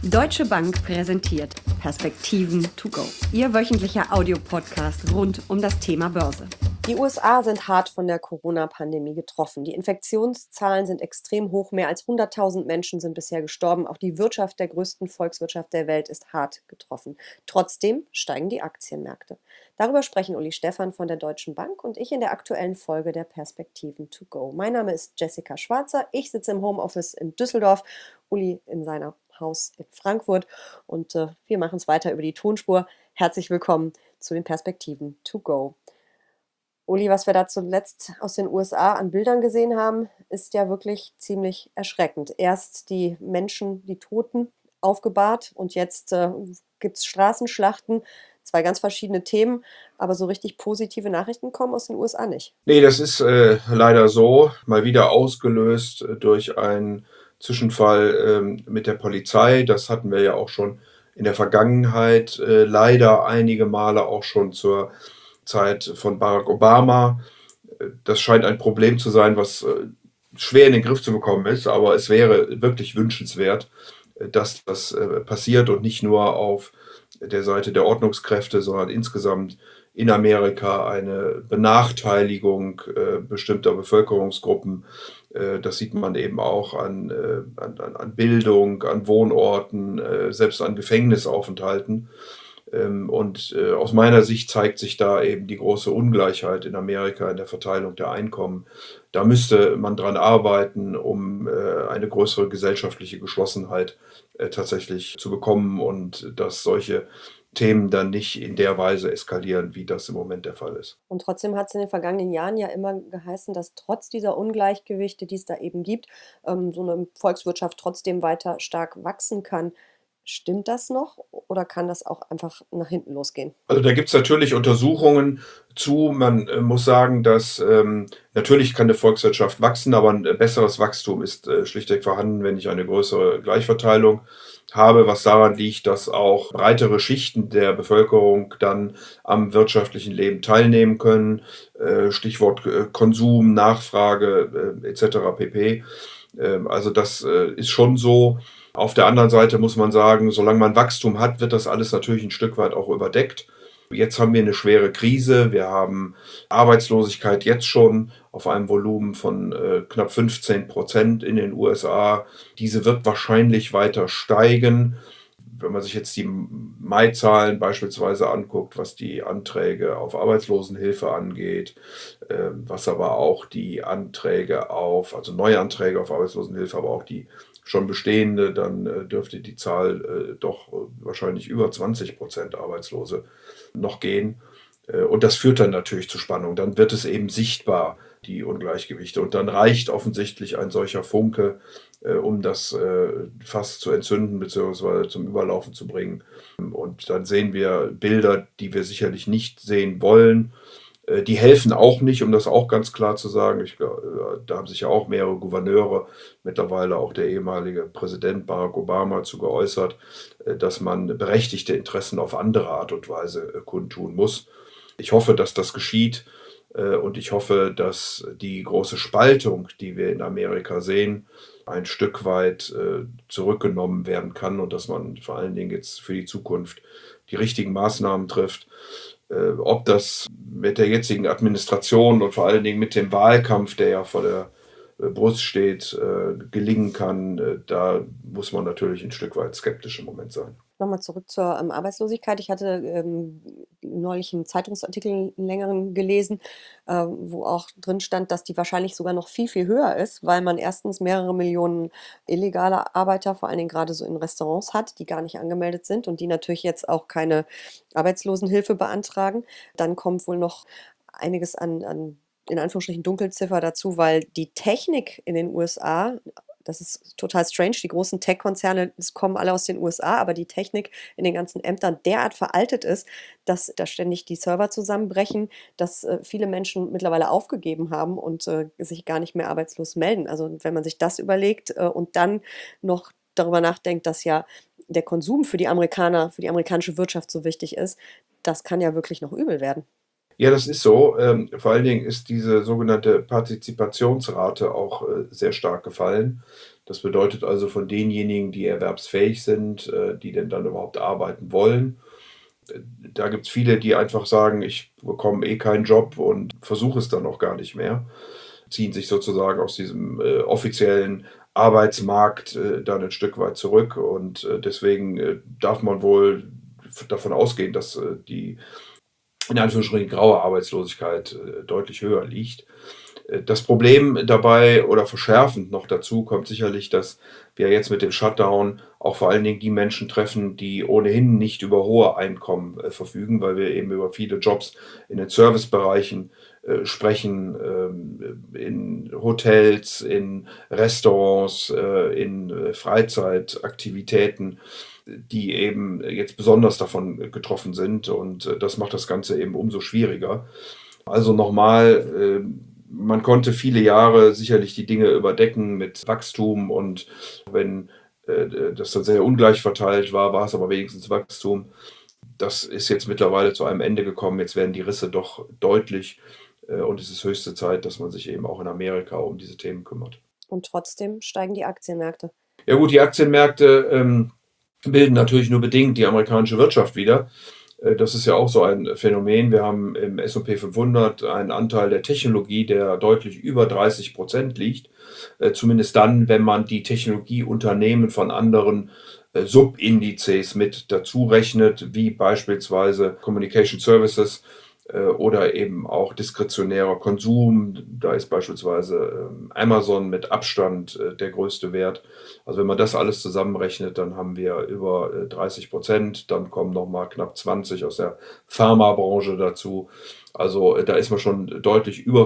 Deutsche Bank präsentiert Perspektiven to go. Ihr wöchentlicher Audiopodcast rund um das Thema Börse. Die USA sind hart von der Corona-Pandemie getroffen. Die Infektionszahlen sind extrem hoch. Mehr als 100.000 Menschen sind bisher gestorben. Auch die Wirtschaft der größten Volkswirtschaft der Welt ist hart getroffen. Trotzdem steigen die Aktienmärkte. Darüber sprechen Uli Stephan von der Deutschen Bank und ich in der aktuellen Folge der Perspektiven to go. Mein Name ist Jessica Schwarzer. Ich sitze im Homeoffice in Düsseldorf, Uli in seiner Haus in Frankfurt und wir machen es weiter über die Tonspur. Herzlich willkommen zu den Perspektiven to go. Uli, was wir da zuletzt aus den USA an Bildern gesehen haben, ist ja wirklich ziemlich erschreckend. Erst die Menschen, die Toten, aufgebahrt und jetzt gibt es Straßenschlachten. Zwei ganz verschiedene Themen, aber so richtig positive Nachrichten kommen aus den USA nicht. Nee, das ist leider so, mal wieder ausgelöst durch einen Zwischenfall mit der Polizei. Das hatten wir ja auch schon in der Vergangenheit, leider einige Male auch schon zur Zeit von Barack Obama. Das scheint ein Problem zu sein, was schwer in den Griff zu bekommen ist, aber es wäre wirklich wünschenswert, dass das passiert und nicht nur auf der Seite der Ordnungskräfte, sondern insgesamt in Amerika eine Benachteiligung bestimmter Bevölkerungsgruppen. Das sieht man eben auch an Bildung, an Wohnorten, selbst an Gefängnisaufenthalten. Und aus meiner Sicht zeigt sich da eben die große Ungleichheit in Amerika in der Verteilung der Einkommen. Da müsste man dran arbeiten, um eine größere gesellschaftliche Geschlossenheit tatsächlich zu bekommen und dass solche Themen dann nicht in der Weise eskalieren, wie das im Moment der Fall ist. Und trotzdem hat es in den vergangenen Jahren ja immer geheißen, dass trotz dieser Ungleichgewichte, die es da eben gibt, so eine Volkswirtschaft trotzdem weiter stark wachsen kann. Stimmt das noch oder kann das auch einfach nach hinten losgehen? Also da gibt es natürlich Untersuchungen zu. Man muss sagen, dass natürlich kann eine Volkswirtschaft wachsen, aber ein besseres Wachstum ist schlichtweg vorhanden, wenn ich eine größere Gleichverteilung habe, was daran liegt, dass auch breitere Schichten der Bevölkerung dann am wirtschaftlichen Leben teilnehmen können. Stichwort Konsum, Nachfrage etc. pp. Also das ist schon so. Auf der anderen Seite muss man sagen, solange man Wachstum hat, wird das alles natürlich ein Stück weit auch überdeckt. Jetzt haben wir eine schwere Krise. Wir haben Arbeitslosigkeit jetzt schon auf einem Volumen von knapp 15% in den USA. Diese wird wahrscheinlich weiter steigen. Wenn man sich jetzt die Mai-Zahlen beispielsweise anguckt, was die Anträge auf Arbeitslosenhilfe angeht, was aber auch die also Neuanträge auf Arbeitslosenhilfe, aber auch die schon bestehende, dann dürfte die Zahl doch wahrscheinlich über 20% Arbeitslose noch gehen. Und das führt dann natürlich zu Spannung. Dann wird es eben sichtbar, die Ungleichgewichte. Und dann reicht offensichtlich ein solcher Funke, um das Fass zu entzünden bzw. zum Überlaufen zu bringen. Und dann sehen wir Bilder, die wir sicherlich nicht sehen wollen. Die helfen auch nicht, um das auch ganz klar zu sagen. Da haben sich ja auch mehrere Gouverneure, mittlerweile auch der ehemalige Präsident Barack Obama, zu geäußert, dass man berechtigte Interessen auf andere Art und Weise kundtun muss. Ich hoffe, dass das geschieht und ich hoffe, dass die große Spaltung, die wir in Amerika sehen, ein Stück weit zurückgenommen werden kann und dass man vor allen Dingen jetzt für die Zukunft die richtigen Maßnahmen trifft. Ob das mit der jetzigen Administration und vor allen Dingen mit dem Wahlkampf, der ja vor der Brust steht, gelingen kann, da muss man natürlich ein Stück weit skeptisch im Moment sein. Nochmal zurück zur Arbeitslosigkeit. Ich hatte neulich einen Zeitungsartikel, einen längeren gelesen, wo auch drin stand, dass die wahrscheinlich sogar noch viel, viel höher ist, weil man erstens mehrere Millionen illegale Arbeiter, vor allen Dingen gerade so in Restaurants hat, die gar nicht angemeldet sind und die natürlich jetzt auch keine Arbeitslosenhilfe beantragen. Dann kommt wohl noch einiges an in Anführungsstrichen Dunkelziffer dazu, weil die Technik in den USA, das ist total strange, die großen Tech-Konzerne, das kommen alle aus den USA, aber die Technik in den ganzen Ämtern derart veraltet ist, dass da ständig die Server zusammenbrechen, dass viele Menschen mittlerweile aufgegeben haben und sich gar nicht mehr arbeitslos melden. Also wenn man sich das überlegt und dann noch darüber nachdenkt, dass ja der Konsum für die Amerikaner, für die amerikanische Wirtschaft so wichtig ist, das kann ja wirklich noch übel werden. Ja, das ist so. Vor allen Dingen ist diese sogenannte Partizipationsrate auch sehr stark gefallen. Das bedeutet also von denjenigen, die erwerbsfähig sind, die denn dann überhaupt arbeiten wollen. Da gibt es viele, die einfach sagen, ich bekomme eh keinen Job und versuche es dann auch gar nicht mehr, ziehen sich sozusagen aus diesem offiziellen Arbeitsmarkt dann ein Stück weit zurück. Und deswegen darf man wohl davon ausgehen, dass die in Anführungsstrichen graue Arbeitslosigkeit deutlich höher liegt. Das Problem dabei oder verschärfend noch dazu kommt sicherlich, dass wir jetzt mit dem Shutdown auch vor allen Dingen die Menschen treffen, die ohnehin nicht über hohe Einkommen verfügen, weil wir eben über viele Jobs in den Servicebereichen sprechen, in Hotels, in Restaurants, in Freizeitaktivitäten, die eben jetzt besonders davon getroffen sind. Und das macht das Ganze eben umso schwieriger. Also nochmal, man konnte viele Jahre sicherlich die Dinge überdecken mit Wachstum und wenn das dann sehr ungleich verteilt war, war es aber wenigstens Wachstum. Das ist jetzt mittlerweile zu einem Ende gekommen. Jetzt werden die Risse doch deutlich und es ist höchste Zeit, dass man sich eben auch in Amerika um diese Themen kümmert. Und trotzdem steigen die Aktienmärkte. Ja gut, die Aktienmärkte bilden natürlich nur bedingt die amerikanische Wirtschaft wieder. Das ist ja auch so ein Phänomen. Wir haben im S&P 500 einen Anteil der Technologie, der deutlich über 30% liegt. Zumindest dann, wenn man die Technologieunternehmen von anderen Subindizes mit dazu rechnet, wie beispielsweise Communication Services oder eben auch diskretionärer Konsum. Da ist beispielsweise Amazon mit Abstand der größte Wert. Also wenn man das alles zusammenrechnet, dann haben wir über 30%, dann kommen nochmal knapp 20 aus der Pharmabranche dazu. Also da ist man schon deutlich über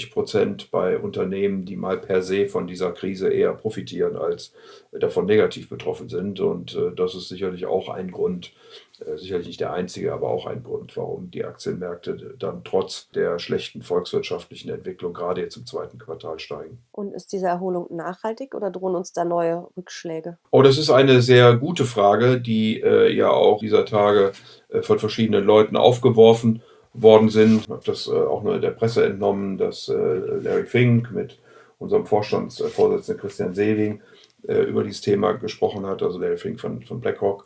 50% bei Unternehmen, die mal per se von dieser Krise eher profitieren, als davon negativ betroffen sind. Und das ist sicherlich auch ein Grund, sicherlich nicht der einzige, aber auch ein Grund, warum die Aktienmärkte dann trotz der schlechten volkswirtschaftlichen Entwicklung gerade jetzt im zweiten Quartal steigen. Und ist diese Erholung nachhaltig oder drohen uns da neue Rückschläge? Oh, das ist eine sehr gute Frage, die ja auch dieser Tage von verschiedenen Leuten aufgeworfen worden sind. Ich habe das auch nur in der Presse entnommen, dass Larry Fink mit unserem Vorstandsvorsitzenden Christian Sewing über dieses Thema gesprochen hat, also Larry Fink von BlackRock.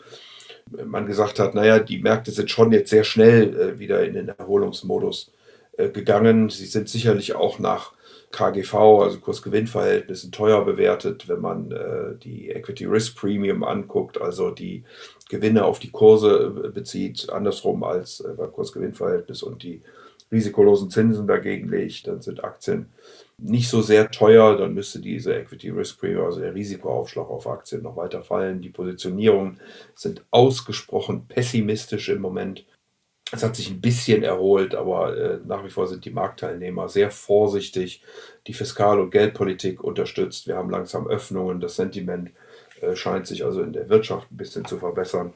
Man gesagt hat, naja, die Märkte sind schon jetzt sehr schnell wieder in den Erholungsmodus gegangen. Sie sind sicherlich auch nach KGV, also Kurs-Gewinn-Verhältnissen, teuer bewertet, wenn man die Equity Risk Premium anguckt, also die Gewinne auf die Kurse bezieht, andersrum als beim Kurs-Gewinn-Verhältnis und die risikolosen Zinsen dagegen legt, dann sind Aktien nicht so sehr teuer, dann müsste diese Equity Risk Premium, also der Risikoaufschlag auf Aktien, noch weiter fallen. Die Positionierungen sind ausgesprochen pessimistisch im Moment. Es hat sich ein bisschen erholt, aber nach wie vor sind die Marktteilnehmer sehr vorsichtig. Die Fiskal- und Geldpolitik unterstützt. Wir haben langsam Öffnungen. Das Sentiment scheint sich also in der Wirtschaft ein bisschen zu verbessern.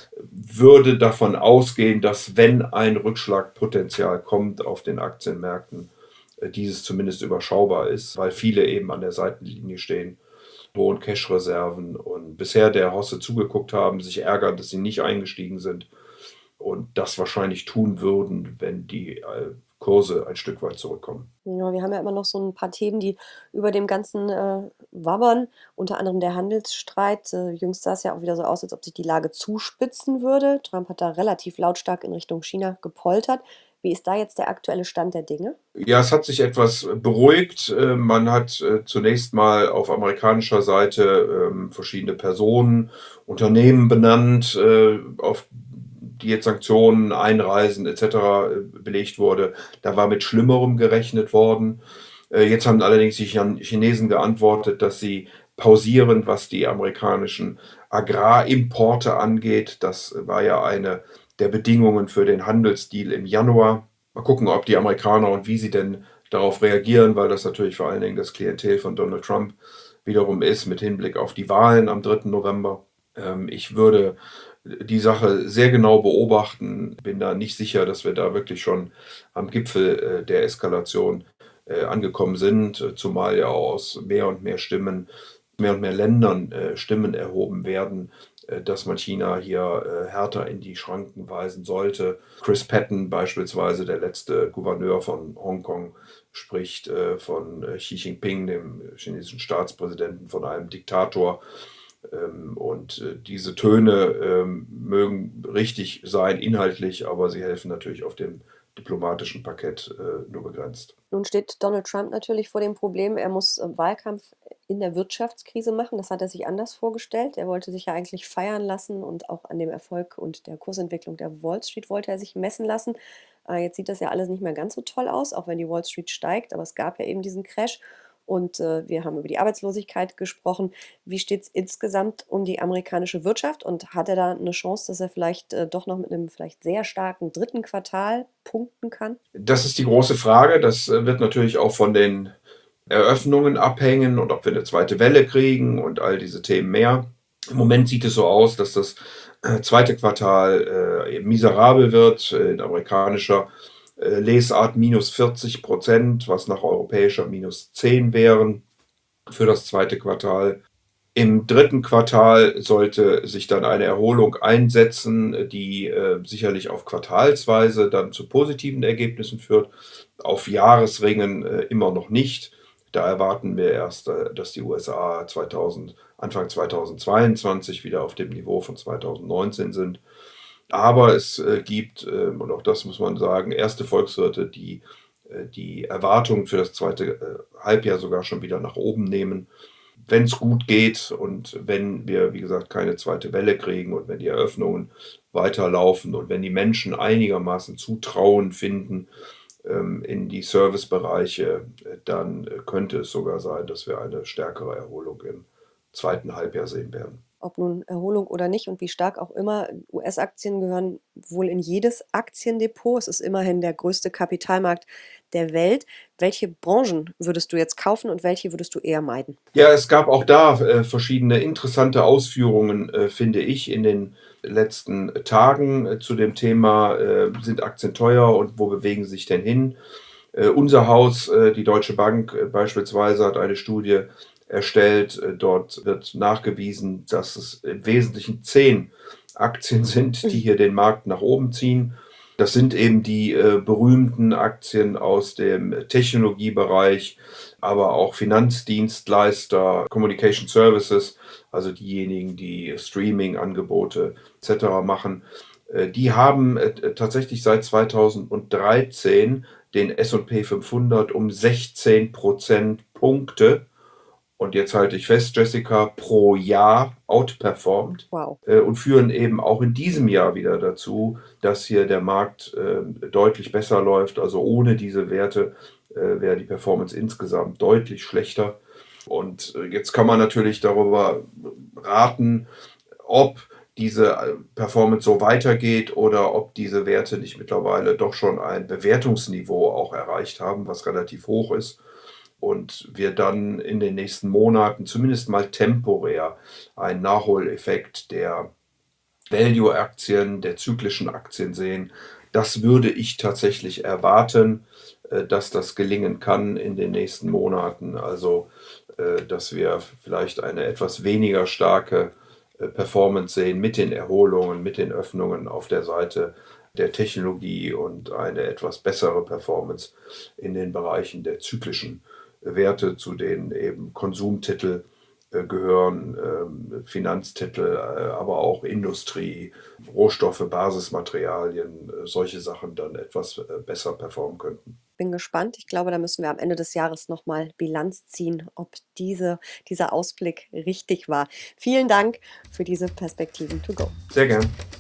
Würde davon ausgehen, dass wenn ein Rückschlagpotenzial kommt auf den Aktienmärkten, dieses zumindest überschaubar ist, weil viele eben an der Seitenlinie stehen, hohen Cash-Reserven und bisher der Hosse zugeguckt haben, sich ärgern, dass sie nicht eingestiegen sind und das wahrscheinlich tun würden, wenn die Kurse ein Stück weit zurückkommen. Ja, wir haben ja immer noch so ein paar Themen, die über dem Ganzen wabbern, unter anderem der Handelsstreit. Jüngst sah es ja auch wieder so aus, als ob sich die Lage zuspitzen würde. Trump hat da relativ lautstark in Richtung China gepoltert. Wie ist da jetzt der aktuelle Stand der Dinge? Ja, es hat sich etwas beruhigt. Man hat zunächst mal auf amerikanischer Seite verschiedene Personen, Unternehmen benannt, auf die jetzt Sanktionen, Einreisen etc. belegt wurde. Da war mit Schlimmerem gerechnet worden. Jetzt haben allerdings die Chinesen geantwortet, dass sie pausieren, was die amerikanischen Agrarimporte angeht. Das war ja eine der Bedingungen für den Handelsdeal im Januar. Mal gucken, ob die Amerikaner und wie sie denn darauf reagieren, weil das natürlich vor allen Dingen das Klientel von Donald Trump wiederum ist, mit Hinblick auf die Wahlen am 3. November. Ich würde die Sache sehr genau beobachten. Bin da nicht sicher, dass wir da wirklich schon am Gipfel der Eskalation angekommen sind, zumal ja auch aus mehr und mehr Stimmen, mehr und mehr Ländern Stimmen erhoben werden, dass man China hier härter in die Schranken weisen sollte. Chris Patten beispielsweise, der letzte Gouverneur von Hongkong, spricht von Xi Jinping, dem chinesischen Staatspräsidenten, von einem Diktator. Und diese Töne mögen richtig sein inhaltlich, aber sie helfen natürlich auf dem diplomatischen Parkett nur begrenzt. Nun steht Donald Trump natürlich vor dem Problem, er muss Wahlkampf in der Wirtschaftskrise machen. Das hat er sich anders vorgestellt. Er wollte sich ja eigentlich feiern lassen und auch an dem Erfolg und der Kursentwicklung der Wall Street wollte er sich messen lassen. Jetzt sieht das ja alles nicht mehr ganz so toll aus, auch wenn die Wall Street steigt, aber es gab ja eben diesen Crash. Und wir haben über die Arbeitslosigkeit gesprochen. Wie steht es insgesamt um die amerikanische Wirtschaft? Und hat er da eine Chance, dass er vielleicht doch noch mit einem vielleicht sehr starken dritten Quartal punkten kann? Das ist die große Frage. Das wird natürlich auch von den Eröffnungen abhängen und ob wir eine zweite Welle kriegen und all diese Themen mehr. Im Moment sieht es so aus, dass das zweite Quartal miserabel wird. In amerikanischer Lesart -40%, was nach europäischer -10 wären für das zweite Quartal. Im dritten Quartal sollte sich dann eine Erholung einsetzen, die sicherlich auf Quartalsweise dann zu positiven Ergebnissen führt. Auf Jahresringen immer noch nicht. Da erwarten wir erst, dass die USA Anfang 2022 wieder auf dem Niveau von 2019 sind. Aber es gibt, und auch das muss man sagen, erste Volkswirte, die die Erwartungen für das zweite Halbjahr sogar schon wieder nach oben nehmen. Wenn es gut geht und wenn wir, wie gesagt, keine zweite Welle kriegen und wenn die Eröffnungen weiterlaufen und wenn die Menschen einigermaßen Zutrauen finden in die Servicebereiche, dann könnte es sogar sein, dass wir eine stärkere Erholung im zweiten Halbjahr sehen werden. Ob nun Erholung oder nicht und wie stark auch immer, US-Aktien gehören wohl in jedes Aktiendepot. Es ist immerhin der größte Kapitalmarkt der Welt. Welche Branchen würdest du jetzt kaufen und welche würdest du eher meiden? Ja, es gab auch da verschiedene interessante Ausführungen, finde ich, in den letzten Tagen zu dem Thema, sind Aktien teuer und wo bewegen sie sich denn hin? Unser Haus, die Deutsche Bank beispielsweise, hat eine Studie erstellt. Dort wird nachgewiesen, dass es im Wesentlichen 10 Aktien sind, die hier den Markt nach oben ziehen. Das sind eben die berühmten Aktien aus dem Technologiebereich, aber auch Finanzdienstleister, Communication Services, also diejenigen, die Streaming-Angebote etc. machen. Die haben tatsächlich seit 2013 den S&P 500 um 16 Prozentpunkte, und jetzt halte ich fest, Jessica, pro Jahr outperformed. Wow. Und führen eben auch in diesem Jahr wieder dazu, dass hier der Markt deutlich besser läuft. Also ohne diese Werte wäre die Performance insgesamt deutlich schlechter. Und jetzt kann man natürlich darüber raten, ob diese Performance so weitergeht oder ob diese Werte nicht mittlerweile doch schon ein Bewertungsniveau auch erreicht haben, was relativ hoch ist. Und wir dann in den nächsten Monaten zumindest mal temporär einen Nachholeffekt der Value-Aktien, der zyklischen Aktien sehen. Das würde ich tatsächlich erwarten, dass das gelingen kann in den nächsten Monaten. Also, dass wir vielleicht eine etwas weniger starke Performance sehen mit den Erholungen, mit den Öffnungen auf der Seite der Technologie und eine etwas bessere Performance in den Bereichen der zyklischen Werte, zu denen eben Konsumtitel gehören, Finanztitel, aber auch Industrie, Rohstoffe, Basismaterialien, solche Sachen dann etwas besser performen könnten. Bin gespannt. Ich glaube, da müssen wir am Ende des Jahres nochmal Bilanz ziehen, ob dieser Ausblick richtig war. Vielen Dank für diese Perspektiven to go. Sehr gern.